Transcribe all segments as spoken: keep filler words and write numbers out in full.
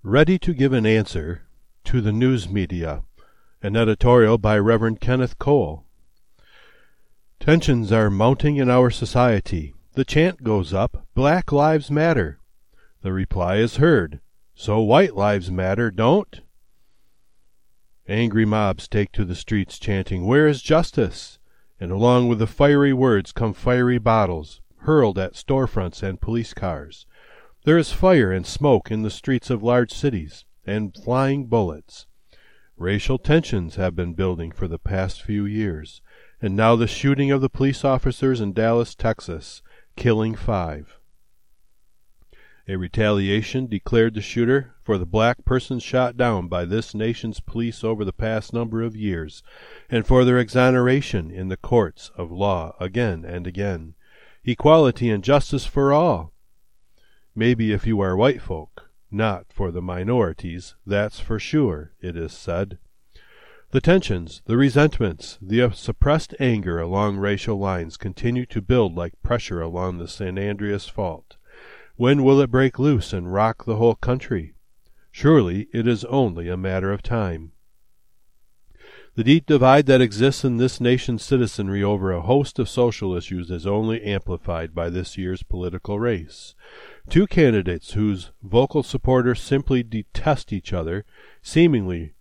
Ready to give an answer to the news media. An editorial by Reverend Kenneth Cole. Tensions are mounting in our society. The chant goes up, Black Lives Matter. The reply is heard, so White Lives Matter don't? Angry mobs take to the streets chanting, Where is justice? And along with the fiery words come fiery bottles, hurled at storefronts and police cars. There is fire and smoke in the streets of large cities, and flying bullets. Racial tensions have been building for the past few years, and now the shooting of the police officers in Dallas, Texas, killing five. A retaliation declared the shooter for the black persons shot down by this nation's police over the past number of years, and for their exoneration in the courts of law again and again. Equality and justice for all. Maybe if you are white folk, not for the minorities, that's for sure, it is said. The tensions, the resentments, the suppressed anger along racial lines continue to build like pressure along the San Andreas Fault. When will it break loose and rock the whole country? Surely it is only a matter of time. The deep divide that exists in this nation's citizenry over a host of social issues is only amplified by this year's political race. Two candidates whose vocal supporters simply detest each other, seemingly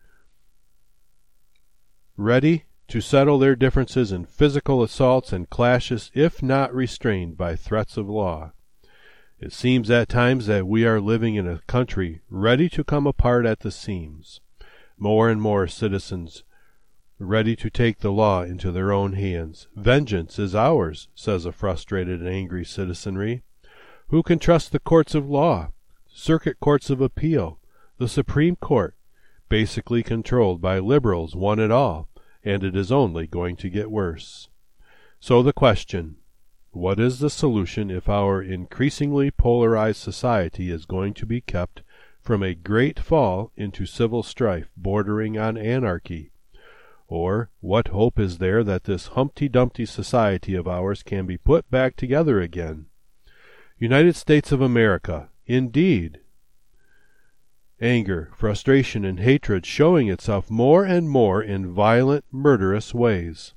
ready to settle their differences in physical assaults and clashes if not restrained by threats of law. It seems at times that we are living in a country ready to come apart at the seams. More and more citizens ready to take the law into their own hands. Vengeance is ours, says a frustrated and angry citizenry. Who can trust the courts of law, circuit courts of appeal, the Supreme Court, basically controlled by liberals one and all, and it is only going to get worse. So the question, what is the solution if our increasingly polarized society is going to be kept from a great fall into civil strife bordering on anarchy? Or what hope is there that this Humpty Dumpty society of ours can be put back together again? United States of America, indeed. Anger, frustration, and hatred showing itself more and more in violent, murderous ways.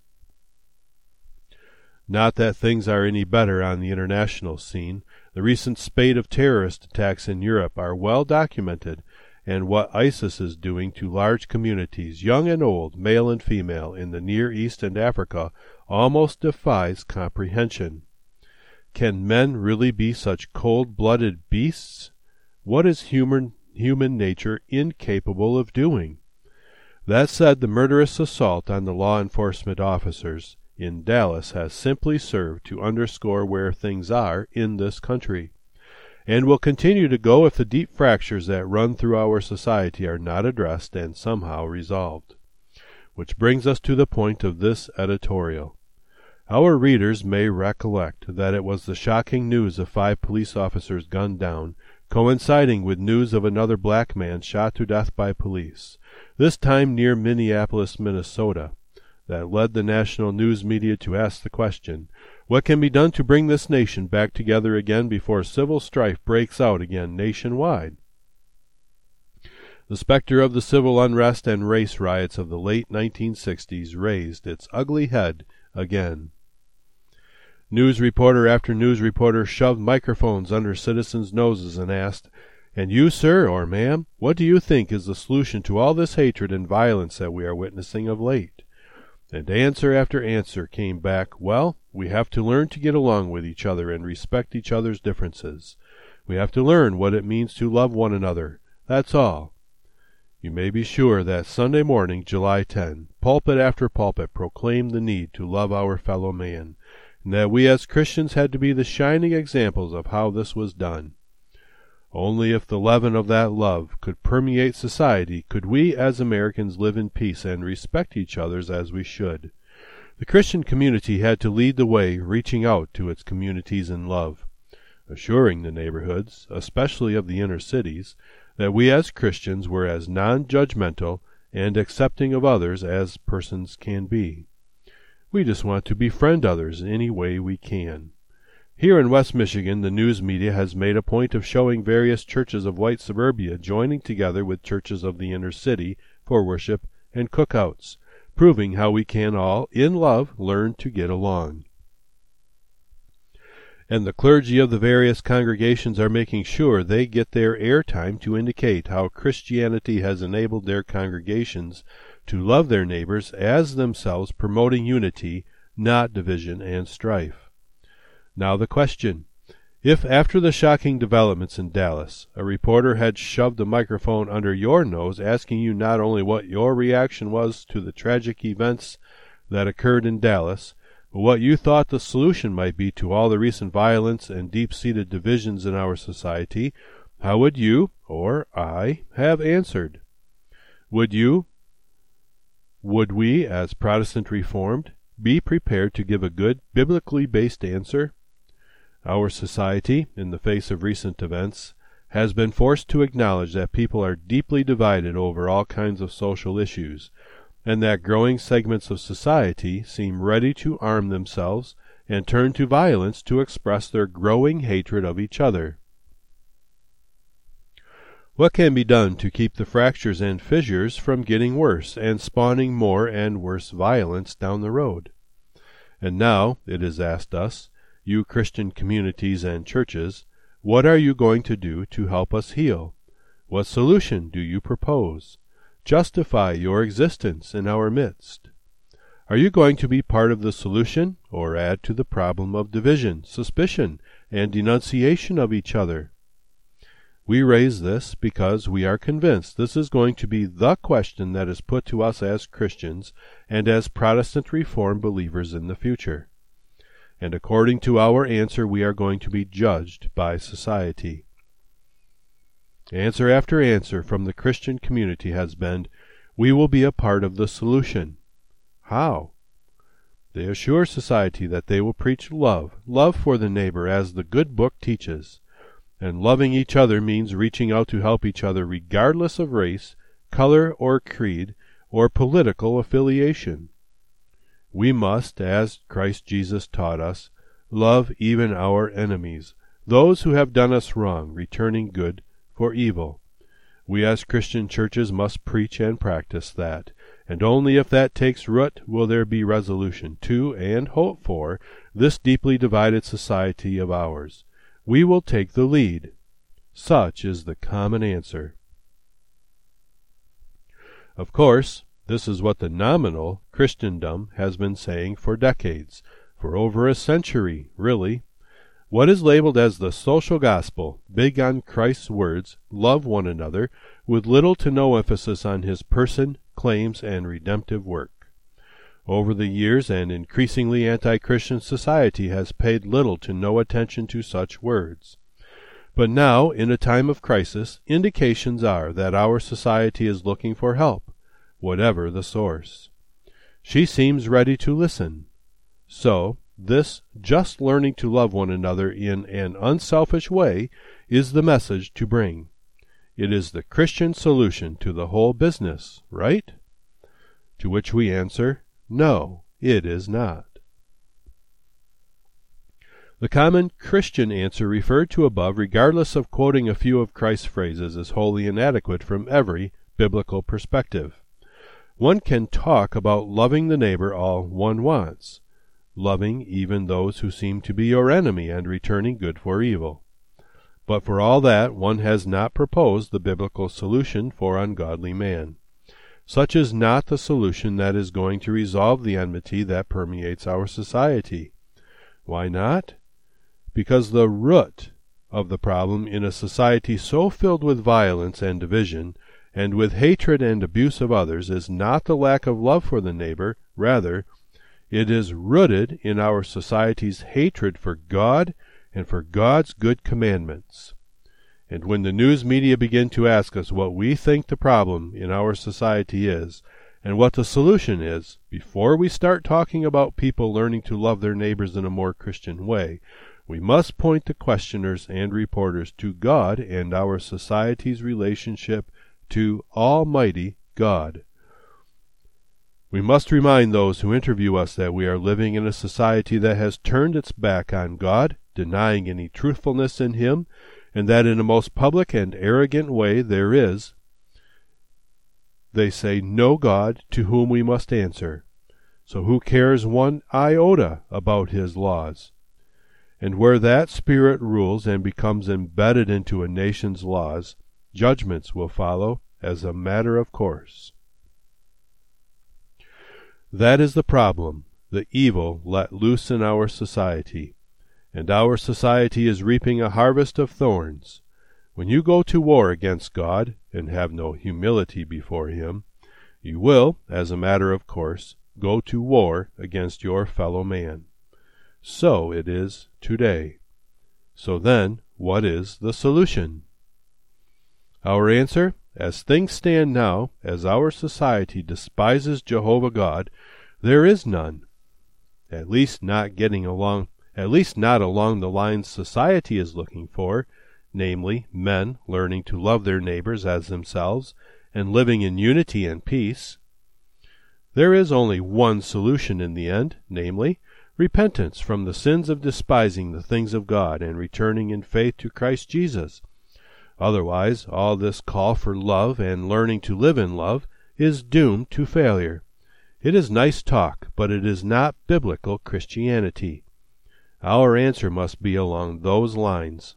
Not that things are any better on the international scene. The recent spate of terrorist attacks in Europe are well documented, and what ISIS is doing to large communities, young and old, male and female, in the Near East and Africa almost defies comprehension. Can men really be such cold-blooded beasts? What is human human nature incapable of doing? That said, the murderous assault on the law enforcement officers in Dallas has simply served to underscore where things are in this country, and will continue to go if the deep fractures that run through our society are not addressed and somehow resolved. Which brings us to the point of this editorial. Our readers may recollect that it was the shocking news of five police officers gunned down, coinciding with news of another black man shot to death by police, this time near Minneapolis, Minnesota, that led the national news media to ask the question, what can be done to bring this nation back together again before civil strife breaks out again nationwide? The specter of the civil unrest and race riots of the late nineteen sixties raised its ugly head again. News reporter after news reporter shoved microphones under citizens' noses and asked, And you, sir, or ma'am, what do you think is the solution to all this hatred and violence that we are witnessing of late? And answer after answer came back, Well, we have to learn to get along with each other and respect each other's differences. We have to learn what it means to love one another. That's all. You may be sure that Sunday morning, July tenth, pulpit after pulpit proclaimed the need to love our fellow man, and that we as Christians had to be the shining examples of how this was done. Only if the leaven of that love could permeate society could we as Americans live in peace and respect each other as we should. The Christian community had to lead the way, reaching out to its communities in love, assuring the neighborhoods, especially of the inner cities, that we as Christians were as non-judgmental and accepting of others as persons can be. We just want to befriend others any way we can. Here in West Michigan, the news media has made a point of showing various churches of white suburbia joining together with churches of the inner city for worship and cookouts, proving how we can all, in love, learn to get along. And the clergy of the various congregations are making sure they get their airtime to indicate how Christianity has enabled their congregations to love their neighbors as themselves, promoting unity, not division and strife. Now the question: if after the shocking developments in Dallas, a reporter had shoved a microphone under your nose asking you not only what your reaction was to the tragic events that occurred in Dallas, but what you thought the solution might be to all the recent violence and deep-seated divisions in our society, how would you, or I, have answered? Would you, would we, as Protestant Reformed, be prepared to give a good, biblically based answer? Our society, in the face of recent events, has been forced to acknowledge that people are deeply divided over all kinds of social issues, and that growing segments of society seem ready to arm themselves and turn to violence to express their growing hatred of each other. What can be done to keep the fractures and fissures from getting worse and spawning more and worse violence down the road? And now, it is asked us, you Christian communities and churches, what are you going to do to help us heal? What solution do you propose? Justify your existence in our midst? Are you going to be part of the solution, or add to the problem of division, suspicion, and denunciation of each other? We raise this because we are convinced this is going to be the question that is put to us as Christians and as Protestant Reformed believers in the future. And according to our answer, we are going to be judged by society. Answer after answer from the Christian community has been, we will be a part of the solution. How? They assure society that they will preach love, love for the neighbor as the good book teaches. And loving each other means reaching out to help each other regardless of race, color or creed, or political affiliation. We must, as Christ Jesus taught us, love even our enemies, those who have done us wrong, returning good for evil. We as Christian churches must preach and practice that, and only if that takes root will there be resolution to, and hope for, this deeply divided society of ours. We will take the lead. Such is the common answer. Of course, this is what the nominal Christendom has been saying for decades, for over a century, really. What is labeled as the social gospel, big on Christ's words, love one another, with little to no emphasis on his person, claims, and redemptive work. Over the years, an increasingly anti-Christian society has paid little to no attention to such words. But now, in a time of crisis, indications are that our society is looking for help, whatever the source. She seems ready to listen. So, this just learning to love one another in an unselfish way is the message to bring. It is the Christian solution to the whole business, right? To which we answer, no, it is not. The common Christian answer referred to above, regardless of quoting a few of Christ's phrases, is wholly inadequate from every biblical perspective. One can talk about loving the neighbor all one wants, loving even those who seem to be your enemy and returning good for evil. But for all that, one has not proposed the biblical solution for ungodly man. Such is not the solution that is going to resolve the enmity that permeates our society. Why not? Because the root of the problem in a society so filled with violence and division, and with hatred and abuse of others, is not the lack of love for the neighbor. Rather, it is rooted in our society's hatred for God and for God's good commandments. And when the news media begin to ask us what we think the problem in our society is, and what the solution is, before we start talking about people learning to love their neighbors in a more Christian way, we must point the questioners and reporters to God and our society's relationship to Almighty God. We must remind those who interview us that we are living in a society that has turned its back on God denying any truthfulness in him, and that in a most public and arrogant way there is, they say, no God to whom we must answer. So who cares one iota about his laws? And where that spirit rules and becomes embedded into a nation's laws, judgments will follow as a matter of course. That is the problem, the evil let loose in our society, and our society is reaping a harvest of thorns. When you go to war against God, and have no humility before him, you will, as a matter of course, go to war against your fellow man. So it is today. So then, what is the solution? Our answer, as things stand now, as our society despises Jehovah God, there is none. At least not getting along, at least not along the lines society is looking for, namely, men learning to love their neighbors as themselves, and living in unity and peace. There is only one solution in the end, namely, repentance from the sins of despising the things of God and returning in faith to Christ Jesus. Otherwise, all this call for love and learning to live in love is doomed to failure. It is nice talk, but it is not biblical Christianity. Our answer must be along those lines.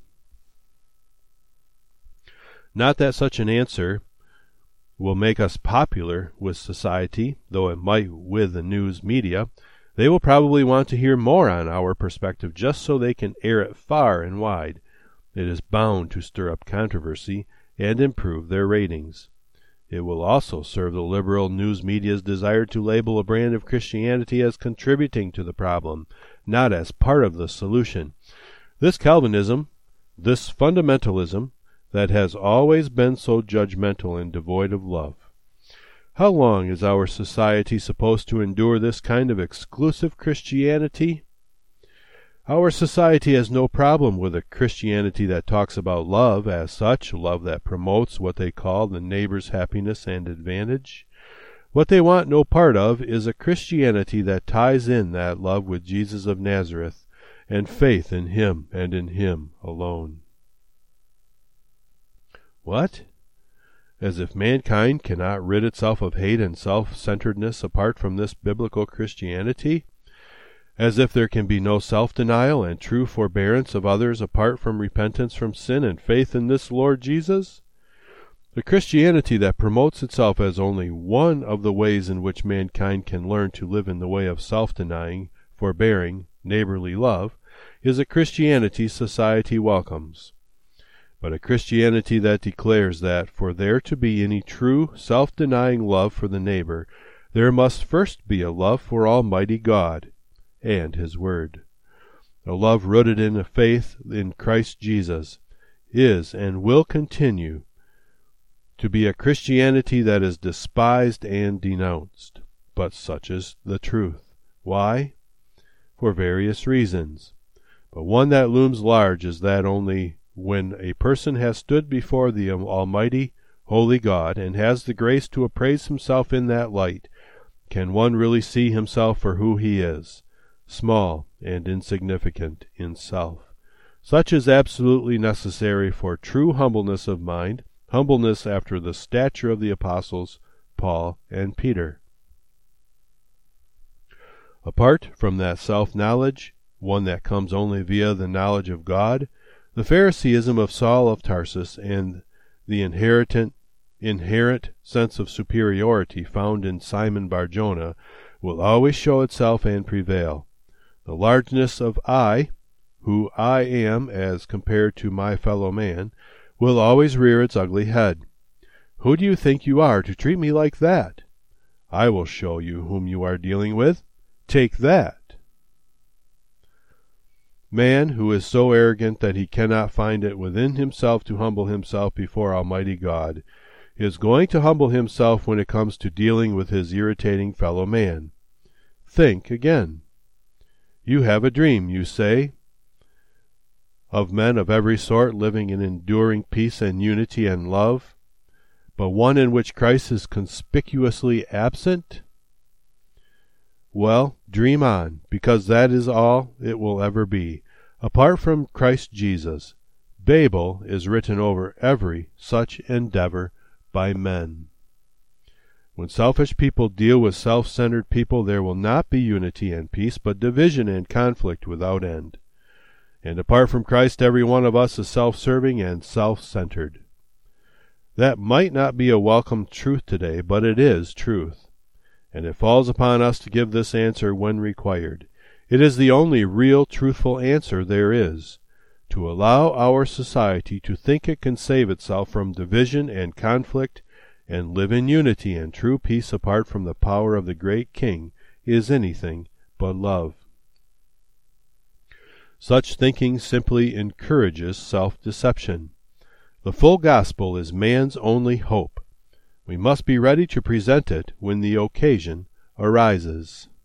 Not that such an answer will make us popular with society, though it might with the news media. They will probably want to hear more on our perspective just so they can air it far and wide. It is bound to stir up controversy and improve their ratings. It will also serve the liberal news media's desire to label a brand of Christianity as contributing to the problem, not as part of the solution. This Calvinism, this fundamentalism, that has always been so judgmental and devoid of love. How long is our society supposed to endure this kind of exclusive Christianity? Our society has no problem with a Christianity that talks about love as such, love that promotes what they call the neighbor's happiness and advantage. What they want no part of is a Christianity that ties in that love with Jesus of Nazareth and faith in him and in him alone. What? As if mankind cannot rid itself of hate and self-centeredness apart from this biblical Christianity? As if there can be no self-denial and true forbearance of others apart from repentance from sin and faith in this Lord Jesus? The Christianity that promotes itself as only one of the ways in which mankind can learn to live in the way of self-denying, forbearing, neighborly love, is a Christianity society welcomes. But a Christianity that declares that for there to be any true self-denying love for the neighbor, there must first be a love for Almighty God and his Word. A love rooted in a faith in Christ Jesus is and will continue to be a Christianity that is despised and denounced. But such is the truth. Why? For various reasons. But one that looms large is that only when a person has stood before the Almighty, holy God, and has the grace to appraise himself in that light, can one really see himself for who he is, small and insignificant in self. Such is absolutely necessary for true humbleness of mind, humbleness after the stature of the apostles, Paul and Peter. Apart from that self-knowledge, one that comes only via the knowledge of God, the Phariseeism of Saul of Tarsus and the inherent, inherent sense of superiority found in Simon Bar-Jonah will always show itself and prevail. The largeness of I, who I am as compared to my fellow man, will always rear its ugly head. Who do you think you are to treat me like that? I will show you whom you are dealing with. Take that. Man who is so arrogant that he cannot find it within himself to humble himself before Almighty God is going to humble himself when it comes to dealing with his irritating fellow man. Think again. You have a dream, you say, of men of every sort living in enduring peace and unity and love, but one in which Christ is conspicuously absent? Well, dream on, because that is all it will ever be, Apart from Christ Jesus, Babel is written over every such endeavor by men. When selfish people deal with self-centered people, there will not be unity and peace, but division and conflict without end. And apart from Christ, every one of us is self-serving and self-centered. That might not be a welcome truth today, but it is truth. And it falls upon us to give this answer when required. It is the only real, truthful answer there is, to allow our society to think it can save itself from division and conflict and live in unity and true peace apart from the power of the great King is anything but love. Such thinking simply encourages self-deception. The full gospel is man's only hope. We must be ready to present it when the occasion arises.